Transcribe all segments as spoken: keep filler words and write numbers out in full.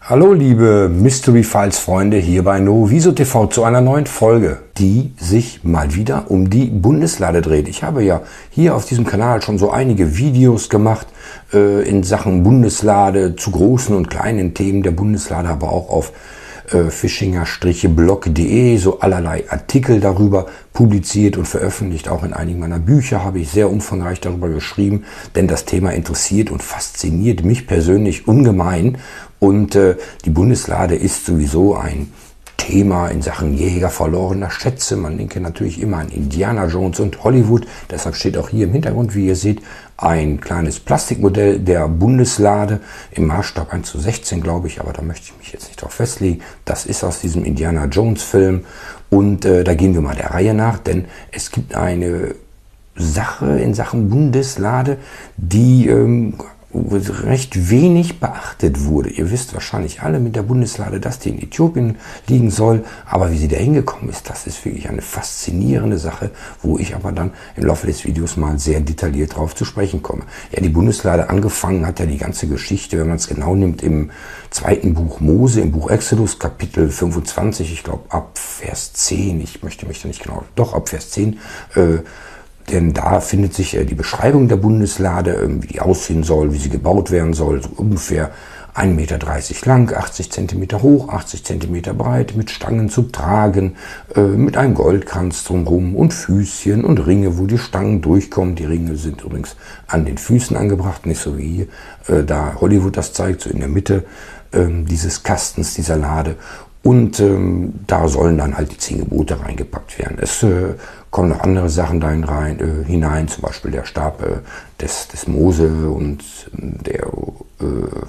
Hallo liebe Mystery Files Freunde hier bei Noviso T V zu einer neuen Folge, die sich mal wieder um die Bundeslade dreht. Ich habe ja hier auf diesem Kanal schon so einige Videos gemacht äh, in Sachen Bundeslade zu großen und kleinen Themen der Bundeslade, aber auch auf äh, fischinger blog punkt de so allerlei Artikel darüber publiziert und veröffentlicht. Auch in einigen meiner Bücher habe ich sehr umfangreich darüber geschrieben, denn das Thema interessiert und fasziniert mich persönlich ungemein. Und äh, die Bundeslade ist sowieso ein Thema in Sachen Jäger verlorener Schätze. Man denke natürlich immer an Indiana Jones und Hollywood. Deshalb steht auch hier im Hintergrund, wie ihr seht, ein kleines Plastikmodell der Bundeslade im Maßstab eins zu sechzehn, glaube ich. Aber da möchte ich mich jetzt nicht drauf festlegen. Das ist aus diesem Indiana Jones Film. Und äh, da gehen wir mal der Reihe nach, denn es gibt eine Sache in Sachen Bundeslade, die ähm, recht wenig beachtet wurde. Ihr wisst wahrscheinlich alle mit der Bundeslade, dass die in Äthiopien liegen soll, aber wie sie da hingekommen ist, das ist wirklich eine faszinierende Sache, wo ich aber dann im Laufe des Videos mal sehr detailliert drauf zu sprechen komme. Ja, die Bundeslade angefangen hat ja die ganze Geschichte, wenn man es genau nimmt, im zweiten Buch Mose, im Buch Exodus, Kapitel fünfundzwanzig, ich glaube ab Vers zehn, ich möchte mich da nicht genau, doch ab Vers zehn, äh, denn da findet sich äh, die Beschreibung der Bundeslade, äh, wie die aussehen soll, wie sie gebaut werden soll, so ungefähr ein Meter dreißig lang, achtzig Zentimeter hoch, achtzig Zentimeter breit, mit Stangen zu tragen, äh, mit einem Goldkranz drumherum und Füßchen und Ringe, wo die Stangen durchkommen. Die Ringe sind übrigens an den Füßen angebracht, nicht so wie hier, äh, da Hollywood das zeigt, so in der Mitte äh, dieses Kastens, dieser Lade. Und ähm, da sollen dann halt die zehn Gebote reingepackt werden. Es äh, kommen noch andere Sachen dahin rein, äh, hinein, zum Beispiel der Stab äh, des, des Mose und der äh,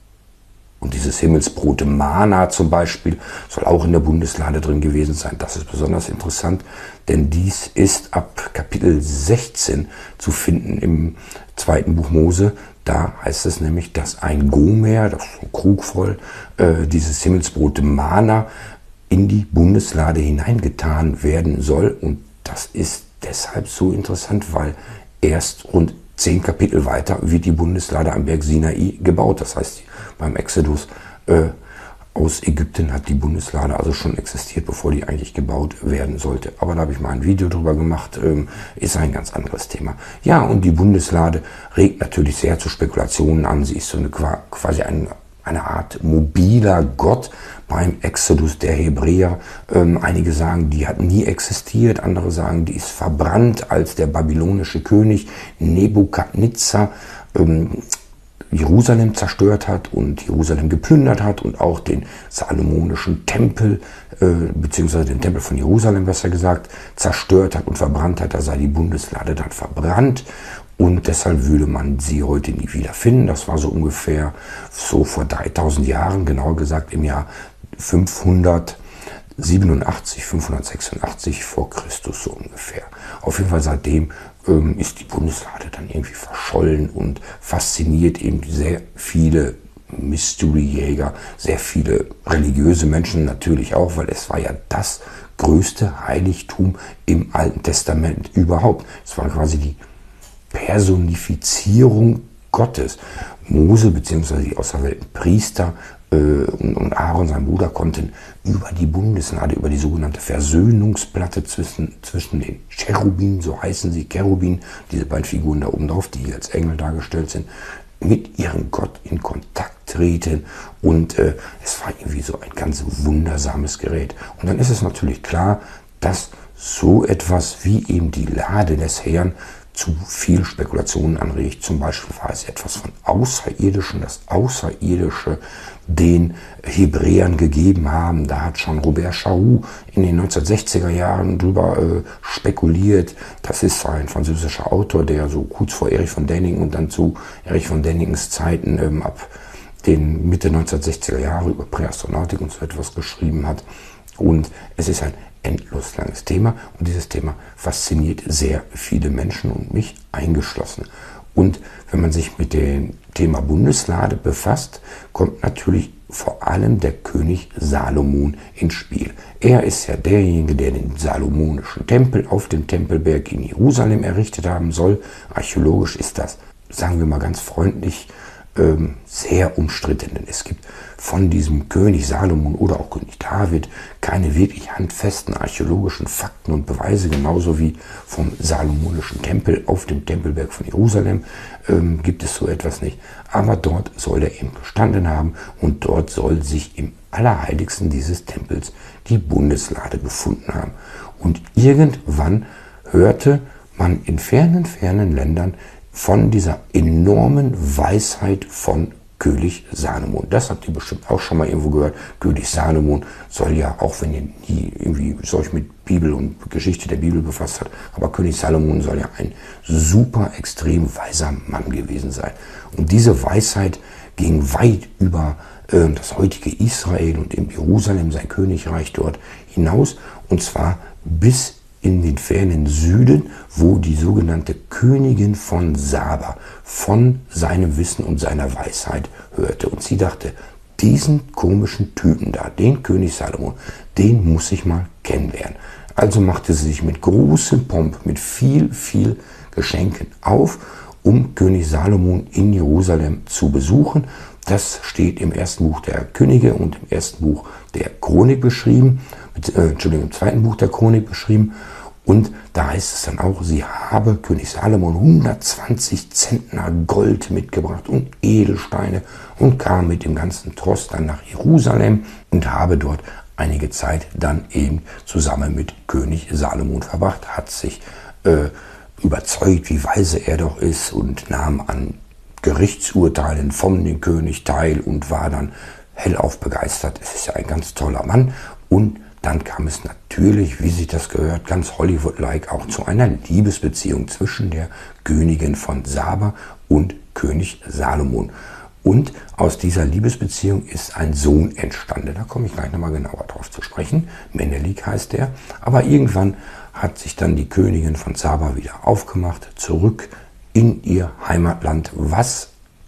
und dieses Himmelsbrote Mana zum Beispiel soll auch in der Bundeslade drin gewesen sein. Das ist besonders interessant, denn dies ist ab Kapitel sechzehn zu finden im zweiten Buch Mose. Da heißt es nämlich, dass ein Gomer, das ist ein Krug voll, äh, dieses Himmelsbrote Mana in die Bundeslade hineingetan werden soll. Und das ist deshalb so interessant, weil erst rund zehn Kapitel weiter wird die Bundeslade am Berg Sinai gebaut. Das heißt, beim Exodus äh, aus Ägypten hat die Bundeslade also schon existiert, bevor die eigentlich gebaut werden sollte. Aber da habe ich mal ein Video drüber gemacht, ähm, ist ein ganz anderes Thema. Ja, und die Bundeslade regt natürlich sehr zu Spekulationen an. Sie ist so eine quasi ein, eine Art mobiler Gott beim Exodus der Hebräer. Ähm, einige sagen, die hat nie existiert, andere sagen, die ist verbrannt, als der babylonische König Nebukadnezar ähm, Jerusalem zerstört hat und Jerusalem geplündert hat und auch den salomonischen Tempel, äh, beziehungsweise den Tempel von Jerusalem, besser gesagt, zerstört hat und verbrannt hat. Da sei die Bundeslade dann verbrannt und deshalb würde man sie heute nie wieder finden. Das war so ungefähr so vor dreitausend Jahren, genauer gesagt im Jahr fünfhundertsiebenundachtzig, fünfhundertsechsundachtzig vor Christus so ungefähr. Auf jeden Fall seitdem ähm, ist die Bundeslade dann irgendwie verschollen und fasziniert eben sehr viele Mystery-Jäger, sehr viele religiöse Menschen natürlich auch, weil es war ja das größte Heiligtum im Alten Testament überhaupt. Es war quasi die Personifizierung Gottes. Mose bzw. die auserwählten Priester und Aaron, sein Bruder, konnten über die Bundeslade, über die sogenannte Versöhnungsplatte zwischen, zwischen den Cherubim, so heißen sie, Cherubim, diese beiden Figuren da oben drauf, die hier als Engel dargestellt sind, mit ihrem Gott in Kontakt treten. Und äh, es war irgendwie so ein ganz wundersames Gerät. Und dann ist es natürlich klar, dass so etwas wie eben die Lade des Herrn zu viel Spekulationen anregt. Zum Beispiel war es etwas von Außerirdischen, das Außerirdische den Hebräern gegeben haben. Da hat schon Robert Charroux in den neunzehnhundertsechziger Jahren drüber äh, spekuliert. Das ist ein französischer Autor, der so kurz vor Erich von Däniken und dann zu Erich von Dänikens Zeiten ähm, ab den Mitte neunzehnhundertsechziger Jahre über Präastronautik und so etwas geschrieben hat. Und es ist ein endlos langes Thema und dieses Thema fasziniert sehr viele Menschen und mich eingeschlossen. Und wenn man sich mit dem Thema Bundeslade befasst, kommt natürlich vor allem der König Salomon ins Spiel. Er ist ja derjenige, der den salomonischen Tempel auf dem Tempelberg in Jerusalem errichtet haben soll. Archäologisch ist das, sagen wir mal ganz freundlich, ähm, sehr umstritten. Denn es gibt von diesem König Salomon oder auch König David keine wirklich handfesten archäologischen Fakten und Beweise, genauso wie vom Salomonischen Tempel auf dem Tempelberg von Jerusalem ähm, gibt es so etwas nicht. Aber dort soll er eben gestanden haben und dort soll sich im Allerheiligsten dieses Tempels die Bundeslade befunden haben. Und irgendwann hörte man in fernen, fernen Ländern von dieser enormen Weisheit von König Salomon. Das habt ihr bestimmt auch schon mal irgendwo gehört. König Salomon soll ja, auch wenn ihr nie irgendwie euch mit Bibel und Geschichte der Bibel befasst habt, aber König Salomon soll ja ein super extrem weiser Mann gewesen sein. Und diese Weisheit ging weit über äh, das heutige Israel und in Jerusalem, sein Königreich dort hinaus, und zwar bis in den fernen Süden, wo die sogenannte Königin von Saba von seinem Wissen und seiner Weisheit hörte. Und sie dachte, diesen komischen Typen da, den König Salomon, den muss ich mal kennenlernen. Also machte sie sich mit großem Pomp, mit viel, viel Geschenken auf, um König Salomon in Jerusalem zu besuchen. Das steht im ersten Buch der Könige und im ersten Buch der Chronik beschrieben, mit, äh, Entschuldigung, im zweiten Buch der Chronik beschrieben. Und da heißt es dann auch, sie habe König Salomon hundertzwanzig Zentner Gold mitgebracht und Edelsteine und kam mit dem ganzen Tross dann nach Jerusalem und habe dort einige Zeit dann eben zusammen mit König Salomon verbracht, hat sich äh, überzeugt, wie weise er doch ist und nahm an Gerichtsurteilen von dem König teil und war dann hellauf begeistert. Es ist ja ein ganz toller Mann. Und dann kam es natürlich, wie sich das gehört, ganz Hollywood-like auch zu einer Liebesbeziehung zwischen der Königin von Saba und König Salomon. Und aus dieser Liebesbeziehung ist ein Sohn entstanden. Da komme ich gleich nochmal genauer drauf zu sprechen. Menelik heißt der. Aber irgendwann hat sich dann die Königin von Saba wieder aufgemacht, zurück in ihr Heimatland, was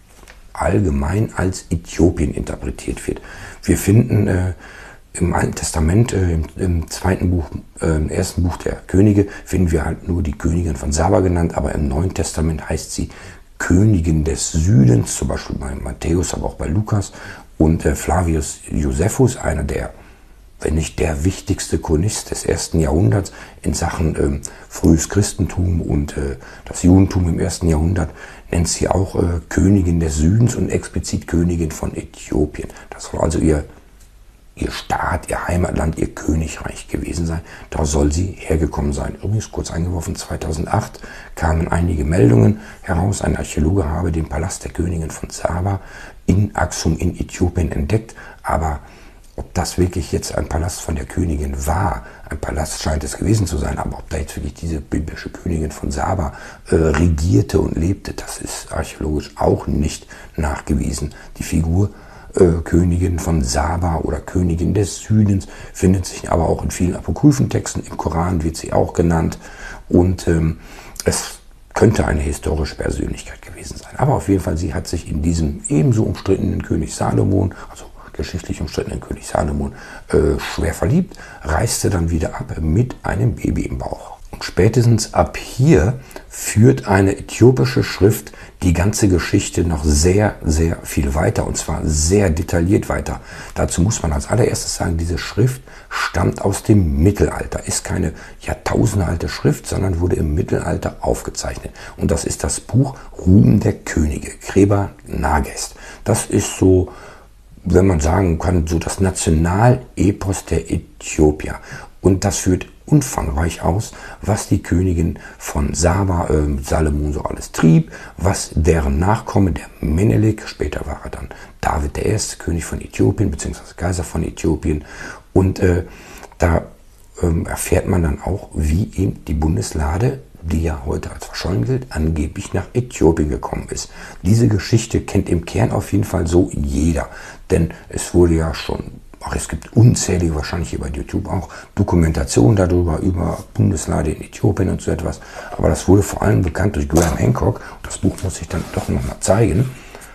allgemein als Äthiopien interpretiert wird. Wir finden äh, im Alten Testament, äh, im, im zweiten Buch, äh, im ersten Buch der Könige, finden wir halt nur die Königin von Saba genannt, aber im Neuen Testament heißt sie Königin des Südens, zum Beispiel bei Matthäus, aber auch bei Lukas. Und äh, Flavius Josephus, einer der, wenn nicht der wichtigste Chronist des ersten Jahrhunderts in Sachen äh, frühes Christentum und äh, das Judentum im ersten Jahrhundert, nennt sie auch äh, Königin des Südens und explizit Königin von Äthiopien. Das soll also ihr, ihr Staat, ihr Heimatland, ihr Königreich gewesen sein. Da soll sie hergekommen sein. Übrigens, kurz eingeworfen, zweitausendacht kamen einige Meldungen heraus. Ein Archäologe habe den Palast der Königin von Saba in Aksum in Äthiopien entdeckt, aber ob das wirklich jetzt ein Palast von der Königin war, ein Palast scheint es gewesen zu sein, aber ob da jetzt wirklich diese biblische Königin von Saba äh, regierte und lebte, das ist archäologisch auch nicht nachgewiesen. Die Figur äh, Königin von Saba oder Königin des Südens findet sich aber auch in vielen apokryphen Texten. Im Koran wird sie auch genannt und ähm, es könnte eine historische Persönlichkeit gewesen sein. Aber auf jeden Fall, sie hat sich in diesem ebenso umstrittenen König Salomon, also geschichtlich umstrittenen König Salomon, äh, schwer verliebt, reiste dann wieder ab mit einem Baby im Bauch. Und spätestens ab hier führt eine äthiopische Schrift die ganze Geschichte noch sehr, sehr viel weiter, und zwar sehr detailliert weiter. Dazu muss man als allererstes sagen, diese Schrift stammt aus dem Mittelalter, ist keine jahrtausendealte Schrift, sondern wurde im Mittelalter aufgezeichnet. Und das ist das Buch Ruhm der Könige, Kreber Nagest. Das ist so, wenn man sagen kann, so das Nationalepos der Äthiopier. Und das führt umfangreich aus, was die Königin von Saba, äh, Salomon so alles trieb, was deren Nachkomme, der Menelik, später war er dann David der erste König von Äthiopien, beziehungsweise Kaiser von Äthiopien. Und äh, da ähm, erfährt man dann auch, wie eben die Bundeslade, die ja heute als verschollen gilt, angeblich nach Äthiopien gekommen ist. Diese Geschichte kennt im Kern auf jeden Fall so jeder, denn es wurde ja schon, ach, es gibt unzählige, wahrscheinlich hier bei YouTube auch, Dokumentationen darüber, über Bundeslade in Äthiopien und so etwas, aber das wurde vor allem bekannt durch Graham Hancock. Das Buch muss ich dann doch nochmal zeigen,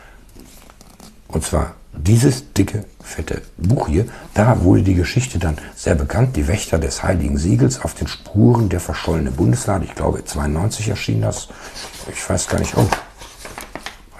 und zwar dieses dicke, fette Buch hier. Da wurde die Geschichte dann sehr bekannt. Die Wächter des Heiligen Siegels auf den Spuren der verschollenen Bundeslade. Ich glaube, zweiundneunzig erschien das. Ich weiß gar nicht. Oh, hat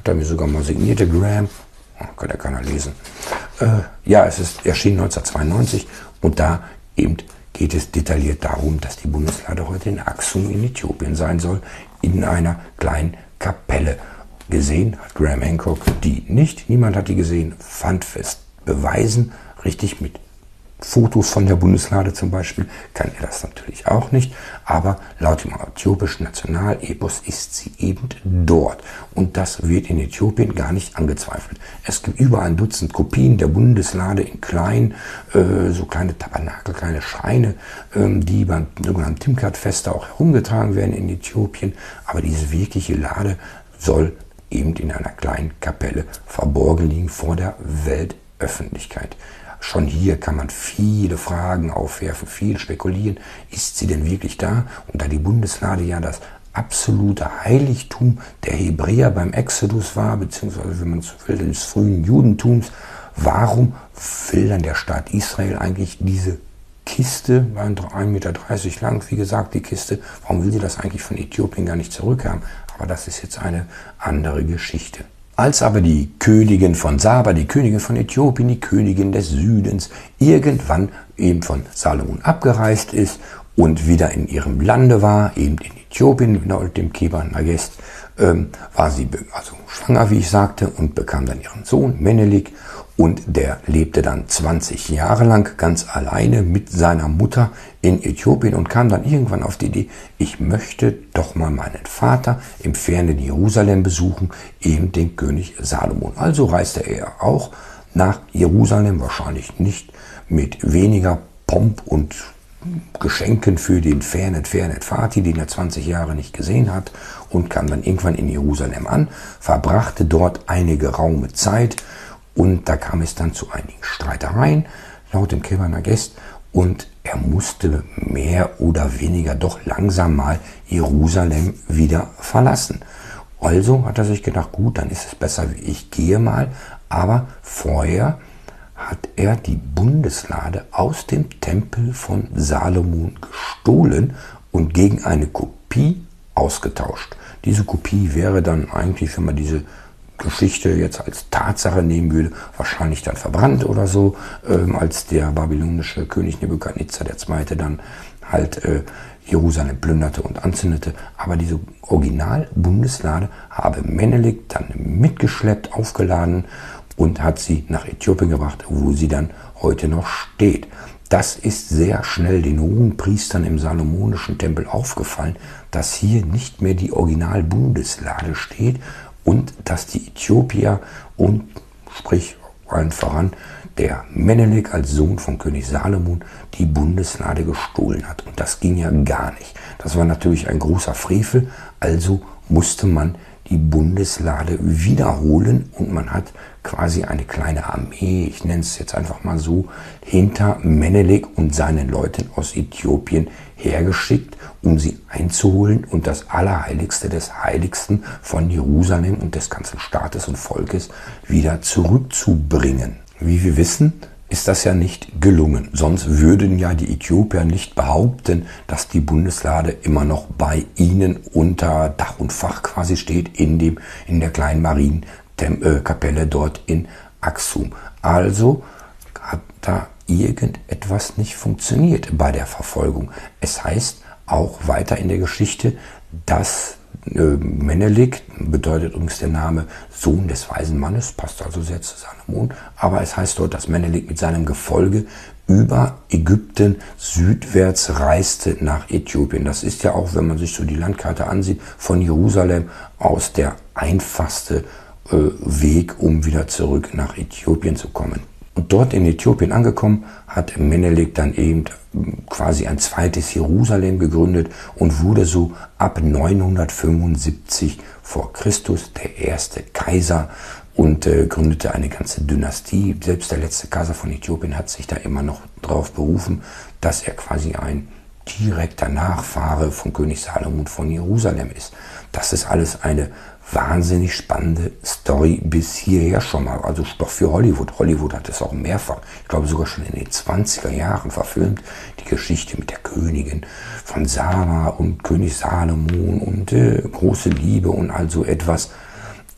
da mir sogar mal signierte Graham. Oh, kann ja keiner lesen. Äh, ja, es ist erschienen neunzehnhundertzweiundneunzig und da eben geht es detailliert darum, dass die Bundeslade heute in Aksum in Äthiopien sein soll, in einer kleinen Kapelle. Gesehen hat Graham Hancock die nicht, niemand hat die gesehen, fand fest beweisen, richtig mit Fotos von der Bundeslade zum Beispiel, kann er das natürlich auch nicht, aber laut dem äthiopischen Nationalepos ist sie eben dort und das wird in Äthiopien gar nicht angezweifelt. Es gibt über ein Dutzend Kopien der Bundeslade in klein, äh, so kleine Tabernakel, kleine Schreine, ähm, die beim sogenannten Timkat-Feste auch herumgetragen werden in Äthiopien, aber diese wirkliche Lade soll eben in einer kleinen Kapelle verborgen liegen vor der Weltöffentlichkeit. Schon hier kann man viele Fragen aufwerfen, viel spekulieren. Ist sie denn wirklich da? Und da die Bundeslade ja das absolute Heiligtum der Hebräer beim Exodus war, beziehungsweise, wenn man so will, des frühen Judentums, warum will dann der Staat Israel eigentlich diese Kiste, ein Meter dreißig lang, wie gesagt, die Kiste, warum will sie das eigentlich von Äthiopien gar nicht zurückhaben? Aber das ist jetzt eine andere Geschichte. Als aber die Königin von Saba, die Königin von Äthiopien, die Königin des Südens, irgendwann eben von Salomon abgereist ist und wieder in ihrem Lande war, eben in Äthiopien, mit dem Kebar Nagest, ähm, war sie also schwanger, wie ich sagte, und bekam dann ihren Sohn Menelik. Und der lebte dann zwanzig Jahre lang ganz alleine mit seiner Mutter in Äthiopien und kam dann irgendwann auf die Idee, ich möchte doch mal meinen Vater im fernen Jerusalem besuchen, eben den König Salomon. Also reiste er auch nach Jerusalem, wahrscheinlich nicht mit weniger Pomp und Geschenken für den fernen, fernen Vati, den er zwanzig Jahre nicht gesehen hat, und kam dann irgendwann in Jerusalem an, verbrachte dort eine geraume Zeit. Und da kam es dann zu einigen Streitereien, laut dem Kebar Nagest, und er musste mehr oder weniger doch langsam mal Jerusalem wieder verlassen. Also hat er sich gedacht, gut, dann ist es besser, ich gehe mal, aber vorher hat er die Bundeslade aus dem Tempel von Salomon gestohlen und gegen eine Kopie ausgetauscht. Diese Kopie wäre dann eigentlich, wenn man diese Geschichte jetzt als Tatsache nehmen würde, wahrscheinlich dann verbrannt oder so, ähm, als der babylonische König Nebukadnezar der Zweite dann halt äh, Jerusalem plünderte und anzündete. Aber diese Original-Bundeslade habe Menelik dann mitgeschleppt, aufgeladen und hat sie nach Äthiopien gebracht, wo sie dann heute noch steht. Das ist sehr schnell den hohen Priestern im salomonischen Tempel aufgefallen, dass hier nicht mehr die Original-Bundeslade steht, und dass die Äthiopier und, sprich allen voran, der Menelik als Sohn von König Salomon die Bundeslade gestohlen hat. Und das ging ja gar nicht. Das war natürlich ein großer Frevel, also musste man die Bundeslade wiederholen und man hat quasi eine kleine Armee, ich nenne es jetzt einfach mal so, hinter Menelik und seinen Leuten aus Äthiopien hergeschickt, um sie einzuholen und das Allerheiligste des Heiligsten von Jerusalem und des ganzen Staates und Volkes wieder zurückzubringen. Wie wir wissen, ist das ja nicht gelungen. Sonst würden ja die Äthiopier nicht behaupten, dass die Bundeslade immer noch bei ihnen unter Dach und Fach quasi steht, in, dem, in der kleinen Marienkapelle dort in Aksum. Also hat da irgendetwas nicht funktioniert bei der Verfolgung. Es heißt auch weiter in der Geschichte, dass äh, Menelik, bedeutet übrigens der Name Sohn des weisen Mannes, passt also sehr zu Salomon, aber es heißt dort, dass Menelik mit seinem Gefolge über Ägypten südwärts reiste nach Äthiopien. Das ist ja auch, wenn man sich so die Landkarte ansieht, von Jerusalem aus der einfachste äh, Weg, um wieder zurück nach Äthiopien zu kommen. Und dort in Äthiopien angekommen, hat Menelik dann eben quasi ein zweites Jerusalem gegründet und wurde so ab neunhundertfünfundsiebzig vor Christus der erste Kaiser und äh, gründete eine ganze Dynastie. Selbst der letzte Kaiser von Äthiopien hat sich da immer noch darauf berufen, dass er quasi ein direkter Nachfahre von König Salomon von Jerusalem ist. Das ist alles eine wahnsinnig spannende Story bis hierher schon mal. Also Stoff für Hollywood. Hollywood hat es auch mehrfach, ich glaube sogar schon in den zwanziger Jahren verfilmt, die Geschichte mit der Königin von Saba und König Salomon und äh, große Liebe und all so etwas.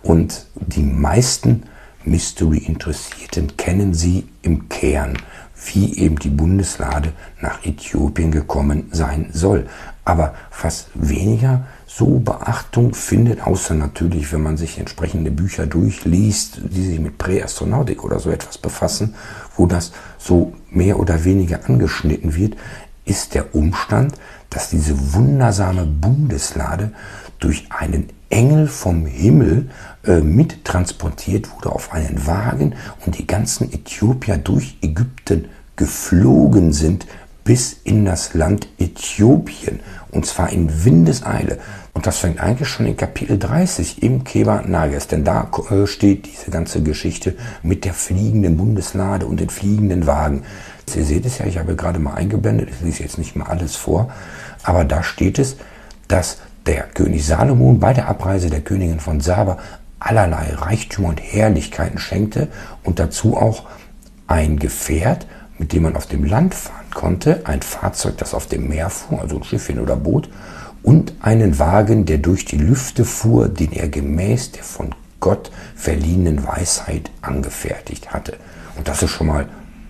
Und die meisten Mystery-Interessierten kennen sie im Kern, wie eben die Bundeslade nach Äthiopien gekommen sein soll. Aber was weniger so Beachtung findet, außer natürlich, wenn man sich entsprechende Bücher durchliest, die sich mit Präastronautik oder so etwas befassen, wo das so mehr oder weniger angeschnitten wird, ist der Umstand, dass diese wundersame Bundeslade durch einen Engel vom Himmel äh, mittransportiert wurde auf einen Wagen und die ganzen Äthiopier durch Ägypten geflogen sind bis in das Land Äthiopien, und zwar in Windeseile. Und das fängt eigentlich schon in Kapitel dreißig im Keber Nages, denn da äh, steht diese ganze Geschichte mit der fliegenden Bundeslade und den fliegenden Wagen. Ihr seht es ja, ich habe gerade mal eingeblendet, ich lese jetzt nicht mal alles vor, aber da steht es, dass der König Salomon bei der Abreise der Königin von Saba allerlei Reichtümer und Herrlichkeiten schenkte und dazu auch ein Gefährt, mit dem man auf dem Land fahren konnte, ein Fahrzeug, das auf dem Meer fuhr, also ein Schiffchen oder Boot, und einen Wagen, der durch die Lüfte fuhr, den er gemäß der von Gott verliehenen Weisheit angefertigt hatte. Und das ist schon mal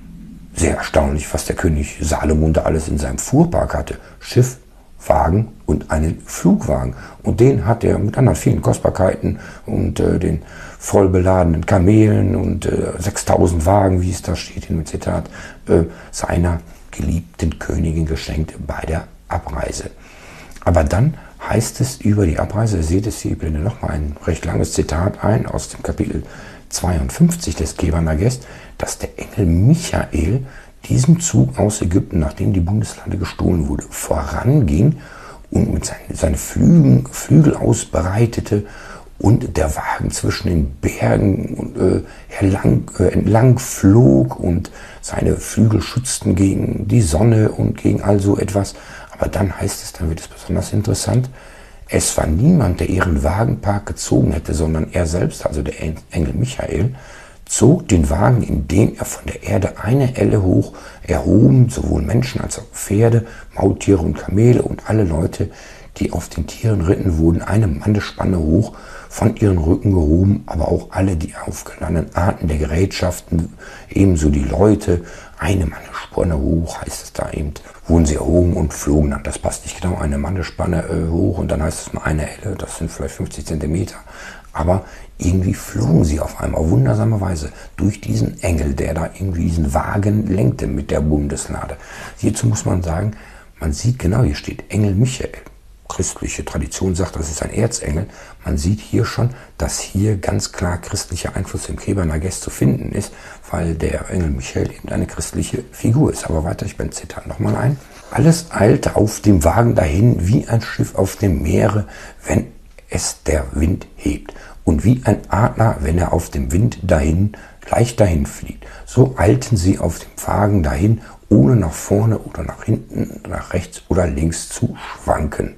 sehr erstaunlich, was der König Salomon da alles in seinem Fuhrpark hatte. Schiff, Wagen und einen Flugwagen. Und den hat er mit anderen vielen Kostbarkeiten und äh, den voll beladenen Kamelen und äh, sechstausend Wagen, wie es da steht in dem Zitat, äh, seiner geliebten Königin geschenkt bei der Abreise. Aber dann heißt es über die Abreise, ihr seht es hier, ich blende nochmal ein recht langes Zitat ein aus dem Kapitel zweiundfünfzig des Keber Nages, dass der Engel Michael diesem Zug aus Ägypten, nachdem die Bundeslade gestohlen wurde, voranging und mit seinen, seine Flügel, Flügel ausbreitete und der Wagen zwischen den Bergen äh, herlang, äh, entlang flog und seine Flügel schützten gegen die Sonne und gegen all so etwas. Aber dann heißt es, dann wird es besonders interessant, es war niemand, der ihren Wagenpark gezogen hätte, sondern er selbst, also der Engel Michael, zog den Wagen, indem er von der Erde eine Elle hoch erhoben, sowohl Menschen als auch Pferde, Maultiere und Kamele und alle Leute, die auf den Tieren ritten, wurden eine Mannespanne hoch von ihren Rücken gehoben, aber auch alle die aufgeladenen Arten der Gerätschaften, ebenso die Leute, eine Mannespanne hoch, heißt es da eben, wurden sie erhoben und flogen dann. Das passt nicht genau, eine Mannespanne äh, hoch und dann heißt es mal eine Elle, das sind vielleicht fünfzig Zentimeter. Aber irgendwie flogen sie auf einmal auf wundersame Weise durch diesen Engel, der da irgendwie diesen Wagen lenkte mit der Bundeslade. Hierzu muss man sagen, man sieht genau, hier steht Engel Michael. Christliche Tradition sagt, das ist ein Erzengel. Man sieht hier schon, dass hier ganz klar christlicher Einfluss im Keber Nages zu finden ist, weil der Engel Michael eben eine christliche Figur ist. Aber weiter, ich blende das Zitat nochmal ein. Alles eilte auf dem Wagen dahin, wie ein Schiff auf dem Meere, wenn es der Wind hebt. Und wie ein Adler, wenn er auf dem Wind dahin, leicht dahin fliegt. So eilten sie auf dem Wagen dahin, ohne nach vorne oder nach hinten, nach rechts oder links zu schwanken.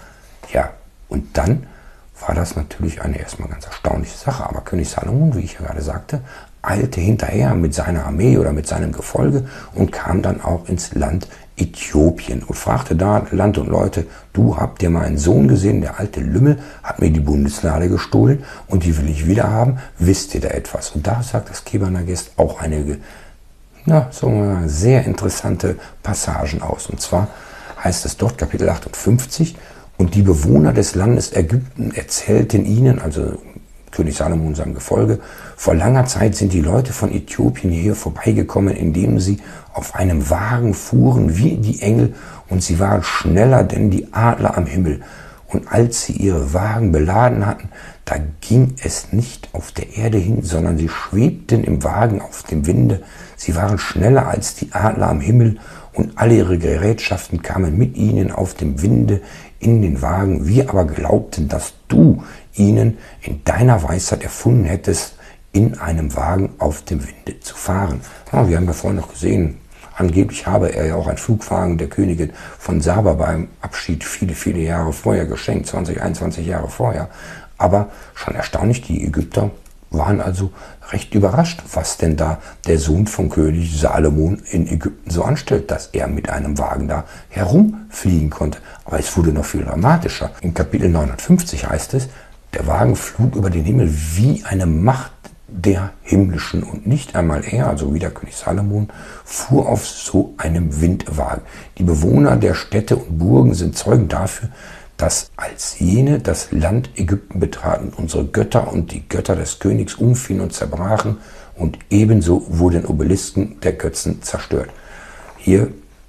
Ja, und dann war das natürlich eine erstmal ganz erstaunliche Sache. Aber König Salomon, wie ich ja gerade sagte, eilte hinterher mit seiner Armee oder mit seinem Gefolge und kam dann auch ins Land Äthiopien und fragte da Land und Leute, du, habt ihr mal einen Sohn gesehen, der alte Lümmel hat mir die Bundeslade gestohlen und die will ich wieder haben, wisst ihr da etwas? Und da sagt das Keber Nages auch einige, ja, sagen wir mal, sehr interessante Passagen aus. Und zwar heißt es dort, Kapitel achtundfünfzig, und die Bewohner des Landes Ägypten erzählten ihnen, also König Salomon und seinem Gefolge, vor langer Zeit sind die Leute von Äthiopien hierher vorbeigekommen, indem sie auf einem Wagen fuhren wie die Engel, und sie waren schneller denn die Adler am Himmel. Und als sie ihre Wagen beladen hatten, da ging es nicht auf der Erde hin, sondern sie schwebten im Wagen auf dem Winde. Sie waren schneller als die Adler am Himmel, und alle ihre Gerätschaften kamen mit ihnen auf dem Winde in den Wagen. Wir aber glaubten, dass du ihnen in deiner Weisheit erfunden hättest, in einem Wagen auf dem Winde zu fahren. Ja, wir haben ja vorhin noch gesehen, angeblich habe er ja auch einen Flugwagen der Königin von Saba beim Abschied viele, viele Jahre vorher geschenkt, zwanzig, einundzwanzig Jahre vorher. Aber schon erstaunlich, die Ägypter waren also recht überrascht, was denn da der Sohn von König Salomon in Ägypten so anstellt, dass er mit einem Wagen da herumfliegen konnte. Aber es wurde noch viel dramatischer. Im Kapitel neunundfünfzig heißt es, Der Wagen flog über den Himmel wie eine Macht der Himmlischen und nicht einmal er, also wie der König Salomon, fuhr auf so einem Windwagen. Die Bewohner der Städte und Burgen sind Zeugen dafür, dass als jene das Land Ägypten betraten, unsere Götter und die Götter des Königs umfielen und zerbrachen und ebenso wurden Obelisken der Götzen zerstört. Hier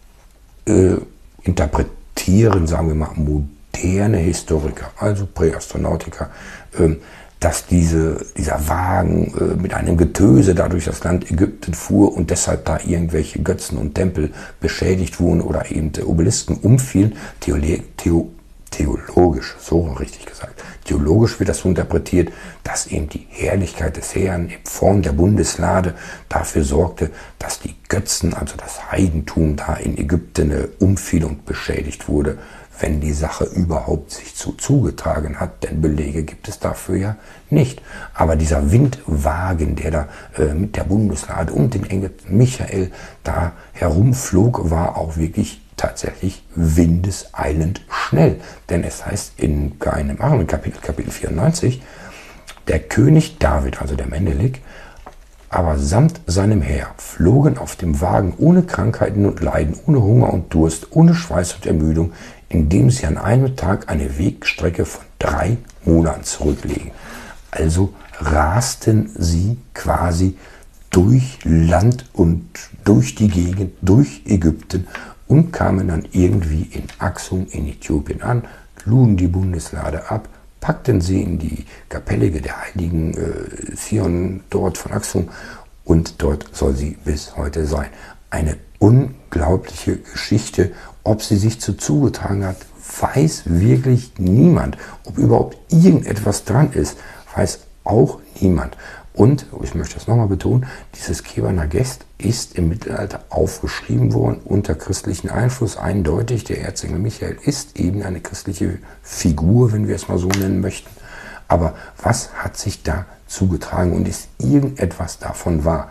äh, interpretieren, sagen wir mal, moderne Historiker, also Präastronautiker, äh, dass diese, dieser Wagen äh, mit einem Getöse da durch das Land Ägypten fuhr und deshalb da irgendwelche Götzen und Tempel beschädigt wurden oder eben äh, Obelisken umfielen. Theole Theo theologisch, so richtig gesagt, theologisch wird das so interpretiert, dass eben die Herrlichkeit des Herrn in Form der Bundeslade dafür sorgte, dass die Götzen, also das Heidentum da in Ägypten äh, umfiel und beschädigt wurde, wenn die Sache überhaupt sich so zugetragen hat, denn Belege gibt es dafür ja nicht. Aber dieser Windwagen, der da äh, mit der Bundeslade und dem Engel Michael da herumflog, war auch wirklich tatsächlich windeseilend schnell. Denn es heißt in einem anderen Kapitel, Kapitel vierundneunzig, der König David, also der Menelik, aber samt seinem Heer flogen auf dem Wagen ohne Krankheiten und Leiden, ohne Hunger und Durst, ohne Schweiß und Ermüdung, indem sie an einem Tag eine Wegstrecke von drei Monaten zurücklegen. Also rasten sie quasi durch Land und durch die Gegend, durch Ägypten und kamen dann irgendwie in Axum in Äthiopien an, luden die Bundeslade ab, packten sie in die Kapelle der heiligen äh, Zion dort von Axum und dort soll sie bis heute sein. Eine unglaubliche Geschichte. Ob sie sich so zugetragen hat, weiß wirklich niemand. Ob überhaupt irgendetwas dran ist, weiß auch niemand. Und, ich möchte das nochmal betonen, dieses Keber Nagast ist im Mittelalter aufgeschrieben worden unter christlichen Einfluss, eindeutig. Der Erzengel Michael ist eben eine christliche Figur, wenn wir es mal so nennen möchten. Aber was hat sich da zugetragen und ist irgendetwas davon wahr?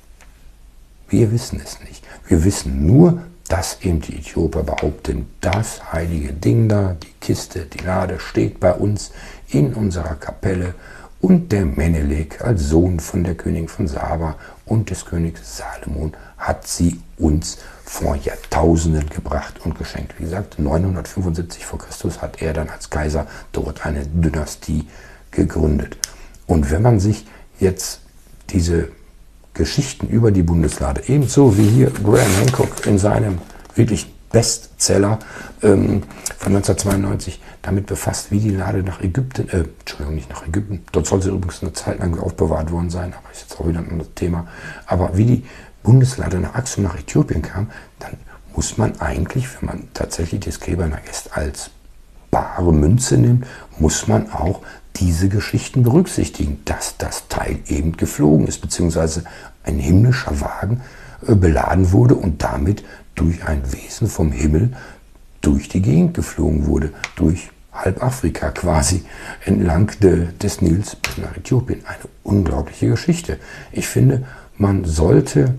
Wir wissen es nicht. Wir wissen nur, dass eben die Äthiopier behaupten, das heilige Ding da, die Kiste, die Lade steht bei uns in unserer Kapelle. Und der Menelik als Sohn von der Königin von Saba und des Königs Salomon hat sie uns vor Jahrtausenden gebracht und geschenkt. Wie gesagt, neunhundertfünfundsiebzig vor Christus hat er dann als Kaiser dort eine Dynastie gegründet. Und wenn man sich jetzt diese Geschichten über die Bundeslade, ebenso wie hier Graham Hancock in seinem wirklich Bestseller ähm, von neunzehnhundertzweiundneunzig damit befasst, wie die Lade nach Ägypten, äh, Entschuldigung, nicht nach Ägypten, dort soll sie übrigens eine Zeit lang aufbewahrt worden sein, aber ist jetzt auch wieder ein anderes Thema, aber wie die Bundeslade nach Axum, nach Äthiopien kam, dann muss man eigentlich, wenn man tatsächlich das Keber Nagast als bare Münze nimmt, muss man auch diese Geschichten berücksichtigen, dass das Teil eben geflogen ist, beziehungsweise ein himmlischer Wagen äh, beladen wurde und damit durch ein Wesen vom Himmel durch die Gegend geflogen wurde, durch halb Afrika quasi, entlang de, des Nils bis nach Äthiopien. Eine unglaubliche Geschichte. Ich finde, man sollte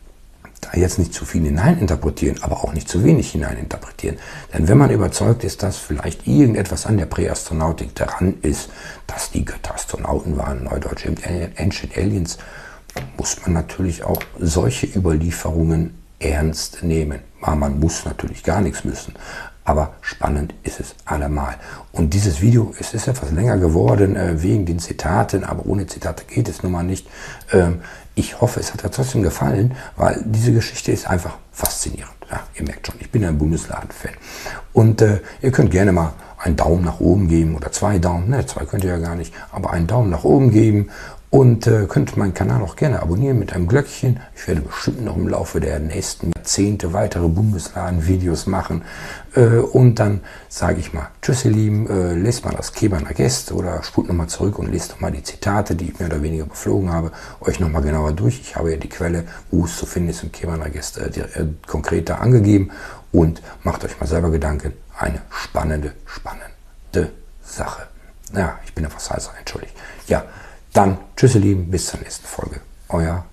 da jetzt nicht zu viel hineininterpretieren, aber auch nicht zu wenig hineininterpretieren. Denn wenn man überzeugt ist, dass vielleicht irgendetwas an der Präastronautik daran ist, dass die Götter Astronauten waren, Neudeutsch Ancient Aliens, muss man natürlich auch solche Überlieferungen ernst nehmen. Man muss natürlich gar nichts müssen, aber spannend ist es allemal. Und dieses Video, es ist etwas länger geworden äh, wegen den Zitaten, aber ohne Zitate geht es nun mal nicht. Ähm, ich hoffe, es hat euch trotzdem gefallen, weil diese Geschichte ist einfach faszinierend. Ja, ihr merkt schon, ich bin ein Bundesladen-Fan. Und äh, ihr könnt gerne mal einen Daumen nach oben geben oder zwei Daumen, ne, zwei könnt ihr ja gar nicht, aber einen Daumen nach oben geben. Und äh, könnt meinen Kanal auch gerne abonnieren mit einem Glöckchen. Ich werde bestimmt noch im Laufe der nächsten Jahrzehnte weitere Bundesladen-Videos machen. Äh, und dann sage ich mal, tschüss ihr Lieben, äh, lest mal das Keber Nagast oder spult nochmal zurück und lest nochmal die Zitate, die ich mehr oder weniger beflogen habe, euch nochmal genauer durch. Ich habe ja die Quelle, wo es zu finden ist, im Keber Nagast äh, äh, konkret da angegeben. Und macht euch mal selber Gedanken. Eine spannende, spannende Sache. Ja, ich bin etwas heißer, entschuldigt. Ja. Dann, tschüss ihr Lieben, bis zur nächsten Folge. Euer